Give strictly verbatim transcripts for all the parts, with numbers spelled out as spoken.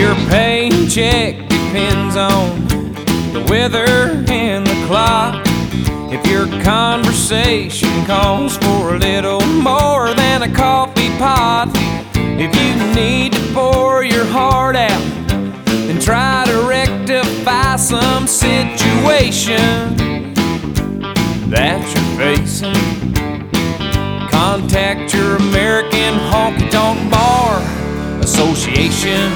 Your paycheck depends on the weather and the clock. If your conversation calls for a little more than a coffee pot, if you need to pour your heart out and try to rectify some situation that you're facing, contact your American Honky Tonk Bar Association.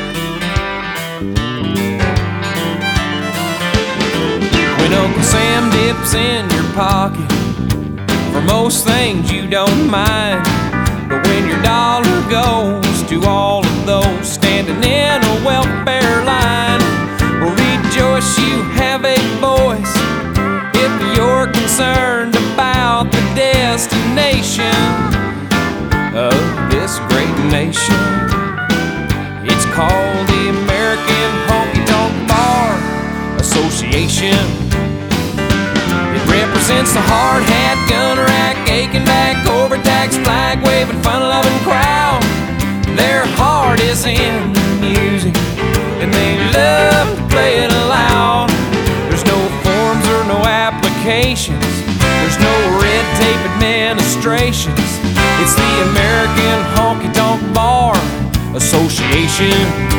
When Uncle Sam dips in your pocket, for most things you don't mind, but when your dollar goes to all of those standing in a welfare line, well, rejoice, you have a voice if you're concerned about the destination of this great nation. It's called the American Honky Tonk Bar Association. Represents the hard hat, gun rack, aching back, overtaxed, flag waving, fun loving crowd. Their heart is in the music and they love to play it loud. There's no forms or no applications, there's no red tape administrations. It's the American Honky Tonk Bar Association.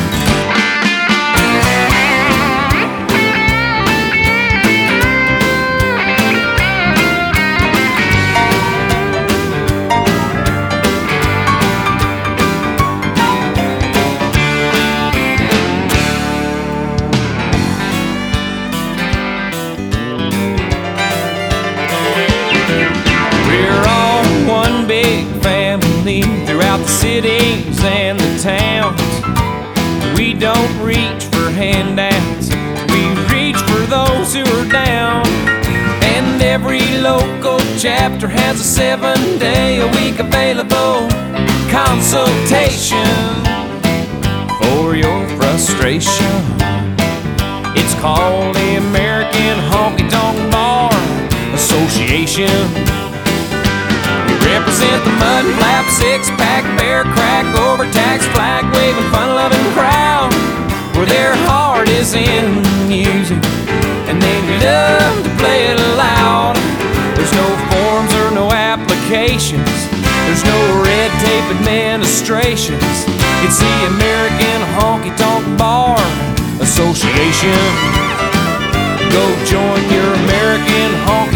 Throughout the cities and the towns, we don't reach for handouts, we reach for those who are down. And every local chapter has a seven day a week available consultation for your frustration. It's called the American Honky Tonk Bar Association. Represent the mud flap, six-pack, bear crack, overtaxed, flag-waving, fun-loving crowd, where their heart is in the music and they love to play it loud. There's no forms or no applications, there's no red tape administrations. It's the American Honky Tonk Bar Association. Go join your American Honky